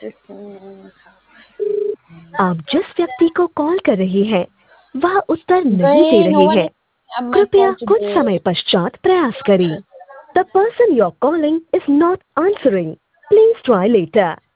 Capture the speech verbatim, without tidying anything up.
आप जिस व्यक्ति को कॉल कर रही हैं, वह उत्तर नहीं दे गए, नो रहे वन हैं। is अब मैं कृपया पहुंच कुछ गई। समय पश्चात प्रयास करें। The person you're calling is not answering. Please try later.